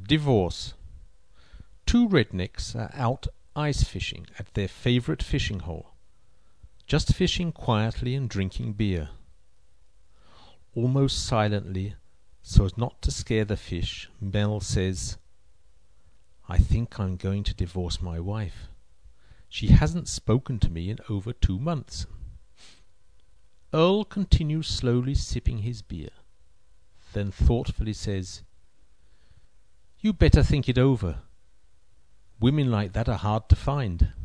Divorce. Two rednecks are out ice fishing at their favorite fishing hole. Just fishing quietly and drinking beer. Almost silently, so as not to scare the fish, Mel says, "I think I'm going to divorce my wife. She hasn't spoken to me in over 2 months." Earl continues slowly sipping his beer, then thoughtfully says, "You better think it over. Women like that are hard to find."